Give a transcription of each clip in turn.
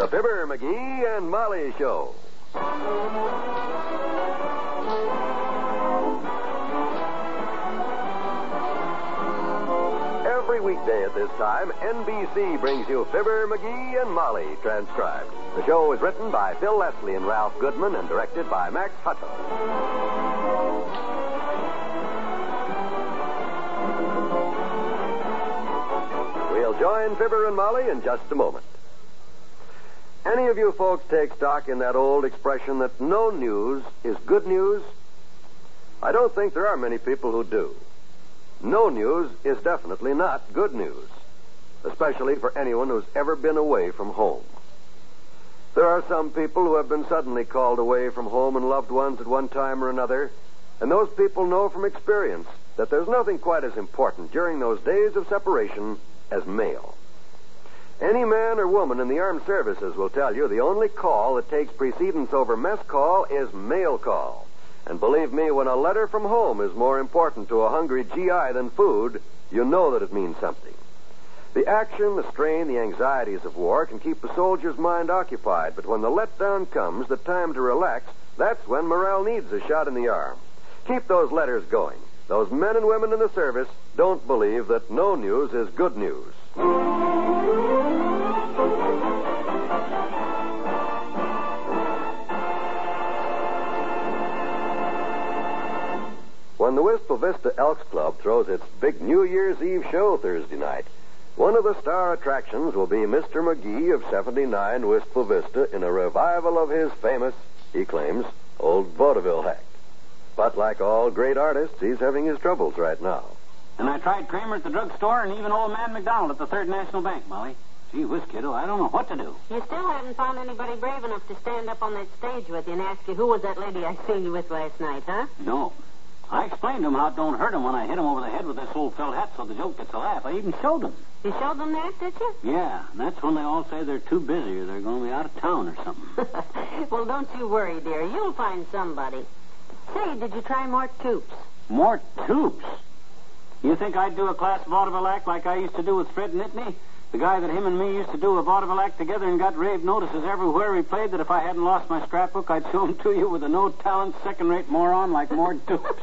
The Fibber, McGee, and Molly Show. Every weekday at this time, NBC brings you Fibber, McGee, and Molly, transcribed. The show is written by Phil Leslie and Ralph Goodman and directed by Max Hutto. We'll join Fibber and Molly in just a moment. Any of you folks take stock in that old expression that no news is good news? I don't think there are many people who do. No news is definitely not good news, especially for anyone who's ever been away from home. There are some people who have been suddenly called away from home and loved ones at one time or another, and those people know from experience that there's nothing quite as important during those days of separation as mail. Any man or woman in the armed services will tell you the only call that takes precedence over mess call is mail call. And believe me, when a letter from home is more important to a hungry GI than food, you know that it means something. The action, the strain, the anxieties of war can keep the soldier's mind occupied, but when the letdown comes, the time to relax, that's when morale needs a shot in the arm. Keep those letters going. Those men and women in the service don't believe that no news is good news. When the Wistful Vista Elks Club throws its big New Year's Eve show Thursday night, one of the star attractions will be Mr. McGee of 79 Wistful Vista in a revival of his famous, he claims, old vaudeville act. But like all great artists, he's having his troubles right now. And I tried Kramer at the drugstore and even old man McDonald at the Third National Bank, Molly. Gee whiz, kiddo, I don't know what to do. You still haven't found anybody brave enough to stand up on that stage with you and ask you who was that lady I seen you with last night, huh? No. I explained to him how it don't hurt him when I hit him over the head with this old felt hat so the joke gets a laugh. I even showed him. You showed them that, did you? Yeah, and that's when they all say they're too busy or they're going to be out of town or something. Well, don't you worry, dear. You'll find somebody. Say, did you try Mort Toops? Mort Toops? You think I'd do a class vaudeville act like I used to do with Fred Nittany? The guy that him and me used to do a vaudeville act together and got rave notices everywhere he played that if I hadn't lost my scrapbook, I'd show him to you with a no-talent, second-rate moron like Mort Toops.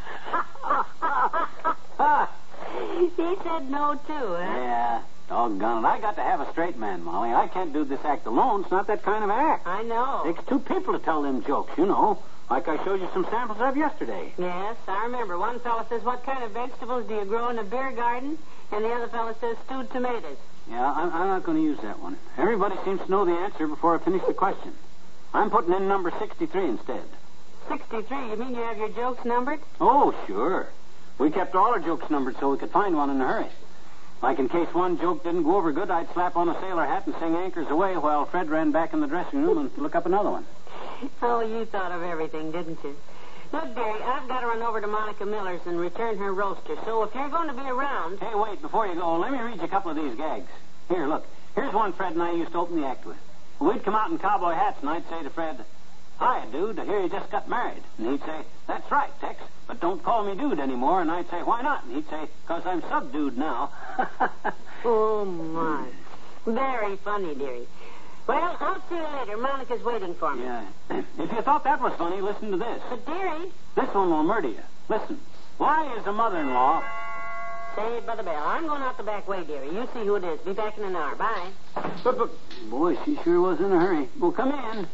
He said no, too, huh? Yeah, doggone it. I got to have a straight man, Molly. I can't do this act alone. It's not that kind of act. I know. Takes two people to tell them jokes, you know. Like I showed you some samples of yesterday. Yes, I remember. One fellow says, what kind of vegetables do you grow in a beer garden? And the other fellow says, stewed tomatoes. Yeah, I'm not going to use that one. Everybody seems to know the answer before I finish the question. I'm putting in number 63 instead. 63? You mean you have your jokes numbered? Oh, sure. We kept all our jokes numbered so we could find one in a hurry. Like in case one joke didn't go over good, I'd slap on a sailor hat and sing Anchors Away while Fred ran back in the dressing room and look up another one. Oh, you thought of everything, didn't you? Look, Derry, I've got to run over to Monica Miller's and return her roaster. So if you're going to be around... Hey, wait, before you go, let me read you a couple of these gags. Here, look. Here's one Fred and I used to open the act with. We'd come out in cowboy hats, and I'd say to Fred, "Hi, dude, I hear you just got married." And he'd say, "That's right, Tex, but don't call me dude anymore." And I'd say, "Why not?" And he'd say, "'Cause I'm subdued now." Oh, my. Very funny, dearie. Well, I'll see you later. Monica's waiting for me. Yeah. If you thought that was funny, listen to this. But, dearie... This one will murder you. Listen. Why is a mother-in-law... Saved by the bell. I'm going out the back way, dearie. You see who it is. Be back in an hour. Bye. But, boy, she sure was in a hurry. Well, come in.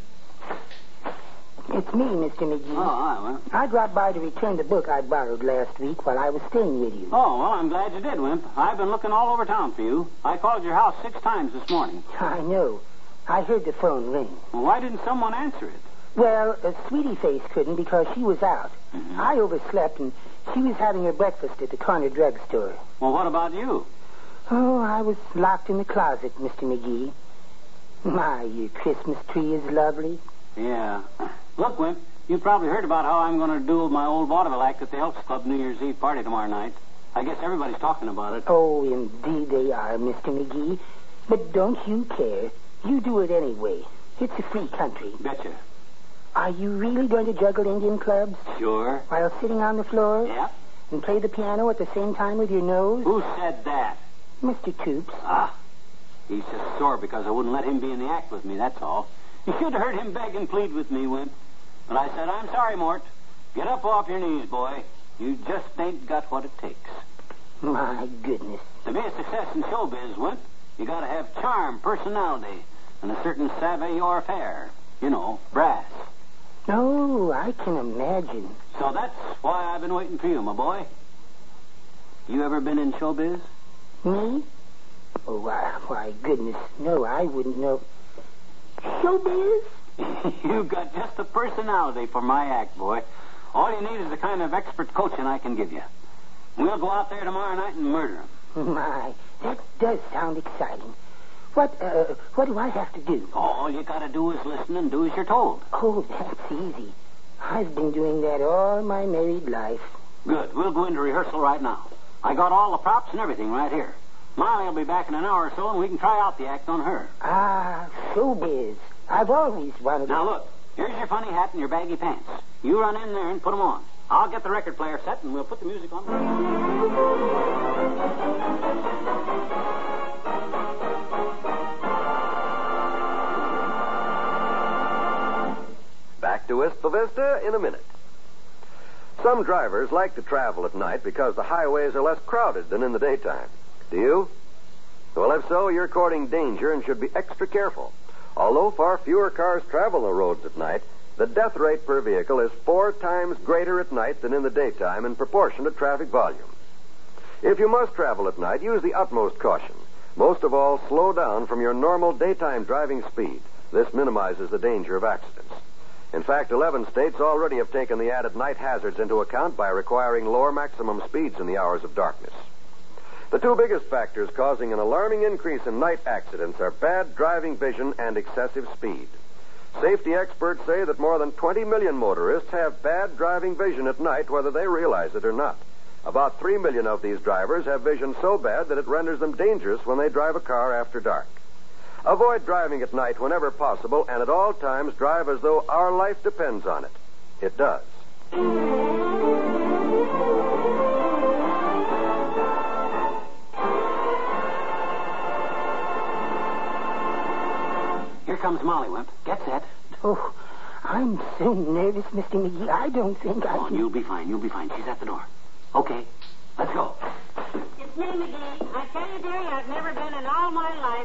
It's me, Mr. McGee. Oh, well. I dropped by to return the book I borrowed last week while I was staying with you. Oh, well, I'm glad you did, Wimp. I've been looking all over town for you. I called your house 6 times this morning. I know. I heard the phone ring. Well, why didn't someone answer it? Well, Sweetie Face couldn't because she was out. Mm-hmm. I overslept, and she was having her breakfast at the corner drugstore. Well, what about you? Oh, I was locked in the closet, Mr. McGee. My, your Christmas tree is lovely. Yeah. Look, Wimp, you probably heard about how I'm going to do my old vaudeville act at the Elks Club New Year's Eve party tomorrow night. I guess everybody's talking about it. Oh, indeed they are, Mr. McGee. But don't you care. You do it anyway. It's a free country. Betcha. Are you really going to juggle Indian clubs? Sure. While sitting on the floor? Yeah. And play the piano at the same time with your nose? Who said that? Mr. Toops. Ah. He's just sore because I wouldn't let him be in the act with me, that's all. You should have heard him beg and plead with me, Wimp. But I said, I'm sorry, Mort. Get up off your knees, boy. You just ain't got what it takes. My goodness. To be a success in showbiz, Wimp, you gotta have charm, personality, and a certain savoir-faire. You know, brass. Oh, I can imagine. So that's why I've been waiting for you, my boy. You ever been in showbiz? Me? Oh, why, goodness, no, I wouldn't know. Showbiz? You've got just the personality for my act, boy. All you need is the kind of expert coaching I can give you. We'll go out there tomorrow night and murder him. My, that does sound exciting. What do I have to do? All you gotta do is listen and do as you're told. Oh, that's easy. I've been doing that all my married life. Good. We'll go into rehearsal right now. I got all the props and everything right here. Molly will be back in an hour or so, and we can try out the act on her. Ah, showbiz. I've always wanted to... Now, look. Here's your funny hat and your baggy pants. You run in there and put them on. I'll get the record player set, and we'll put the music on. Back to Wistful Vista in a minute. Some drivers like to travel at night because the highways are less crowded than in the daytime. Do you? Well, if so, you're courting danger and should be extra careful. Although far fewer cars travel the roads at night, the death rate per vehicle is 4 times greater at night than in the daytime in proportion to traffic volume. If you must travel at night, use the utmost caution. Most of all, slow down from your normal daytime driving speed. This minimizes the danger of accidents. In fact, 11 states already have taken the added night hazards into account by requiring lower maximum speeds in the hours of darkness. The 2 biggest factors causing an alarming increase in night accidents are bad driving vision and excessive speed. Safety experts say that more than 20 million motorists have bad driving vision at night, whether they realize it or not. About 3 million of these drivers have vision so bad that it renders them dangerous when they drive a car after dark. Avoid driving at night whenever possible, and at all times drive as though our life depends on it. It does. Here comes Molly, Wimp. Get set. Oh, I'm so nervous, Mr. McGee. I don't think I Come on, can... you'll be fine. You'll be fine. She's at the door. Okay, let's go. It's me, McGee. I tell you, dearie, I've never been in all my life.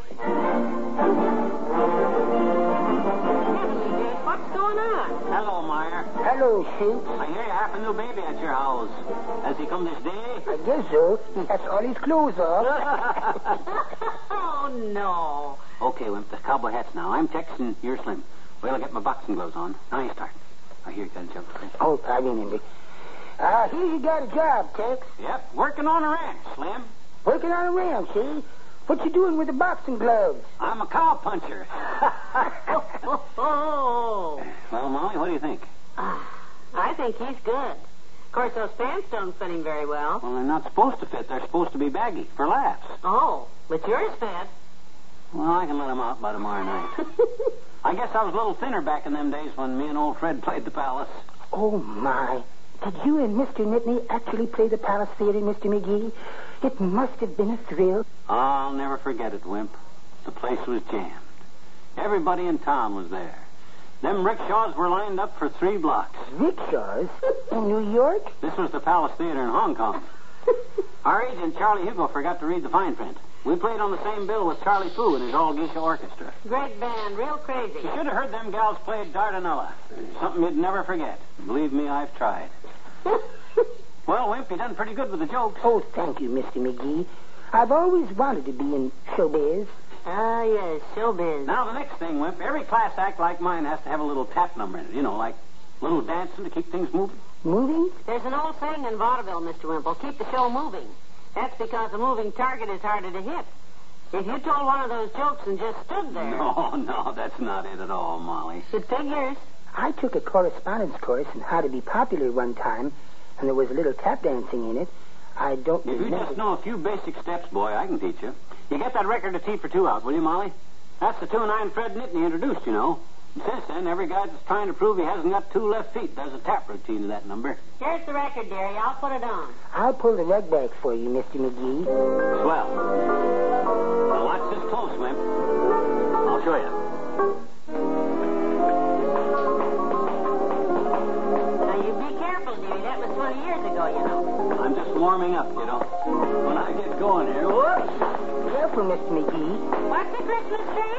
Heavenly days, what's going on? Hello, Meyer. Hello, Shoots. I hear you have a new baby at your house. Has he come this day? I guess so. He has all his clothes off. Oh, no. Okay, Wimp, the cowboy hat's now. I'm Tex and you're Slim. Well, I'll get my boxing gloves on. Now you start. I hear you got a joke. Oh, I remember. Here you got a job, Tex. Yep, working on a ranch, Slim. Working on a ranch, eh? What you doing with the boxing gloves? I'm a cow puncher. Oh. Well, Molly, what do you think? I think he's good. Of course, those pants don't fit him very well. Well, they're not supposed to fit. They're supposed to be baggy for laughs. Oh, but yours fit. Well, I can let them out by tomorrow night. I guess I was a little thinner back in them days when me and old Fred played the Palace. Oh, my. Did you and Mr. Nittany actually play the Palace Theater, Mr. McGee? It must have been a thrill. I'll never forget it, Wimp. The place was jammed. Everybody in town was there. Them rickshaws were lined up for 3 blocks. Rickshaws? In New York? This was the Palace Theater in Hong Kong. Our agent, Charlie Hugo, forgot to read the fine print. We played on the same bill with Charlie Fu and his All Geisha Orchestra. Great band, real crazy. You should have heard them gals play Dardanella. Something you'd never forget. Believe me, I've tried. Well, Wimp, you done pretty good with the jokes. Oh, thank you, Mr. McGee. I've always wanted to be in showbiz. Ah, yes, showbiz. Now, the next thing, Wimp, every class act like mine has to have a little tap number in it. You know, like a little dancing to keep things moving. Moving? There's an old saying in vaudeville, Mr. Wimple, keep the show moving. That's because a moving target is harder to hit. If you told one of those jokes and just stood there... No, that's not it at all, Molly. It figures. I took a correspondence course on how to be popular one time, and there was a little tap dancing in it. I don't If you remember... just know a few basic steps, boy, I can teach you. You get that record of T for 2 out, will you, Molly? That's the tune I and Fred Nittany introduced, you know. And since then, every guy that's trying to prove he hasn't got 2 left feet does a tap routine to that number. Here's the record, dearie. I'll put it on. I'll pull the rug back for you, Mr. McGee. Swell. Now watch this close, Wimp. I'll show you. Now, you be careful, dearie. That was 20 years ago, you know. I'm just warming up, you know. When I get going here, whoops! Careful, Mr. McGee. What's the Christmas tree?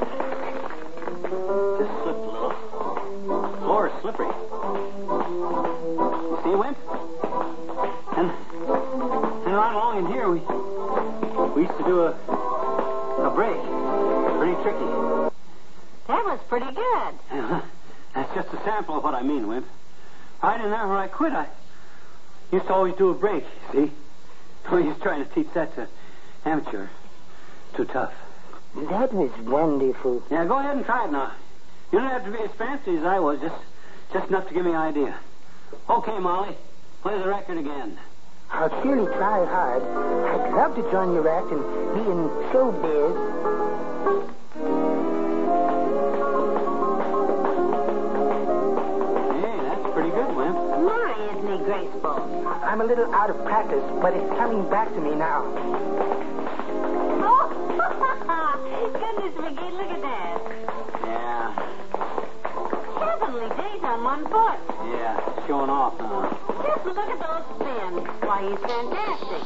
Just slipped a little. Floor is slippery. You see, Wimp? And right along in here, we used to do a break. Pretty tricky. That was pretty good. That's just a sample of what I mean, Wimp. Right in there where I quit, I used to always do a break, see? We was trying to teach that to amateur. Too tough. That was wonderful. Yeah, go ahead and try it now. You don't have to be as fancy as I was, just enough to give me an idea. Okay, Molly, play the record again. I'll surely try hard. I'd love to join your act and be in showbiz. Hey, that's pretty good, Wimp. My, isn't he graceful? I'm a little out of practice, but it's coming back to me now. Oh, goodness, McGee, look at that. Yeah, Heavenly days on one foot. yeah, showing off, huh? Just look at those spins. Why, he's fantastic.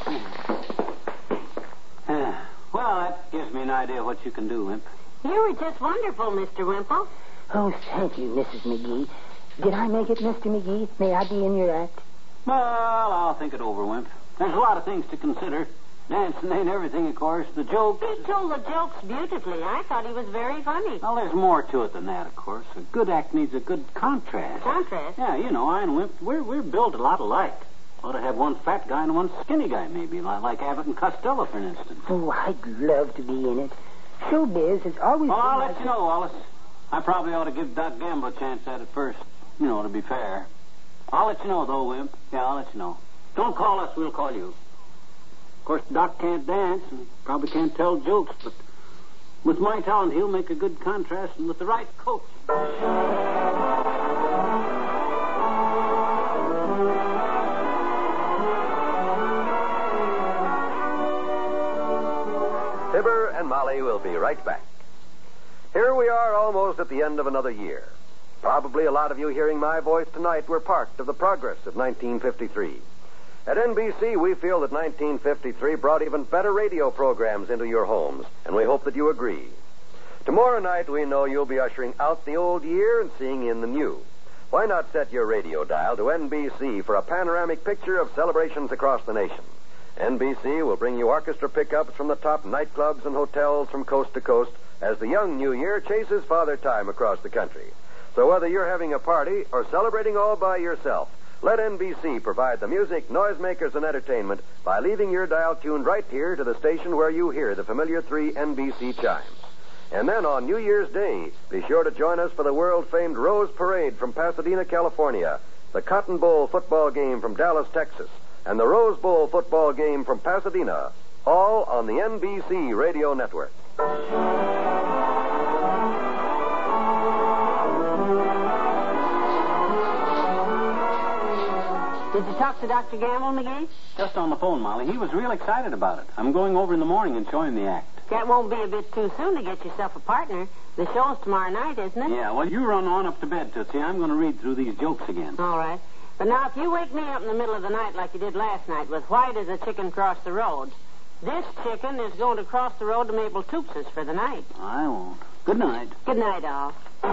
Well, that gives me an idea of what you can do, Wimp. You were just wonderful, Mr. Wimple. Oh, thank you, Mrs. McGee. Did I make it, Mr. McGee? May I be in your act? Well, I'll think it over, Wimp. There's a lot of things to consider. Dancing ain't everything, of course. The jokes. He told the jokes beautifully. I thought he was very funny. Well, there's more to it than that, of course. A good act needs a good contrast. Contrast? Yeah, you know, I and Wimp, we're built a lot alike. Ought to have one fat guy and one skinny guy, maybe, like Abbott and Costello, for instance. Oh, I'd love to be in it. Showbiz has always Well, been I'll my... let you know, Wallace. I probably ought to give Doc Gamble a chance at it first, you know, to be fair. I'll let you know, though, Wimp. Yeah, I'll let you know. Don't call us, we'll call you. Of course, Doc can't dance and probably can't tell jokes, but with my talent, he'll make a good contrast, and with the right coach. Fibber and Molly will be right back. Here we are almost at the end of another year. Probably a lot of you hearing my voice tonight were part of the progress of 1953. At NBC, we feel that 1953 brought even better radio programs into your homes, and we hope that you agree. Tomorrow night, we know you'll be ushering out the old year and seeing in the new. Why not set your radio dial to NBC for a panoramic picture of celebrations across the nation? NBC will bring you orchestra pickups from the top nightclubs and hotels from coast to coast as the young New Year chases Father Time across the country. So whether you're having a party or celebrating all by yourself, let NBC provide the music, noisemakers, and entertainment by leaving your dial tuned right here to the station where you hear the familiar 3 NBC chimes. And then on New Year's Day, be sure to join us for the world-famed Rose Parade from Pasadena, California, the Cotton Bowl football game from Dallas, Texas, and the Rose Bowl football game from Pasadena, all on the NBC Radio Network. Did you talk to Dr. Gamble, McGee? Just on the phone, Molly. He was real excited about it. I'm going over in the morning and showing the act. That won't be a bit too soon to get yourself a partner. The show's tomorrow night, isn't it? Yeah, well, you run on up to bed, Tootsie. I'm going to read through these jokes again. All right. But now, if you wake me up in the middle of the night like you did last night with white as a chicken cross the road, this chicken is going to cross the road to Maple Toops's for the night. I won't. Good night. Good night, all.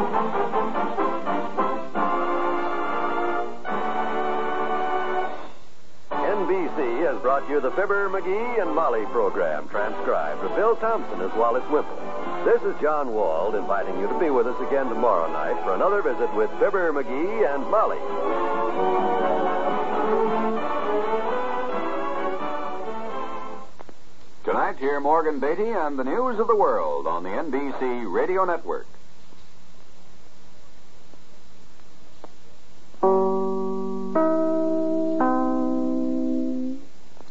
NBC has brought you the Fibber, McGee, and Molly program, transcribed with Bill Thompson as Wallace Wimple. This is John Wald inviting you to be with us again tomorrow night for another visit with Fibber, McGee, and Molly. Tonight, hear Morgan Beatty and the news of the world on the NBC Radio Network.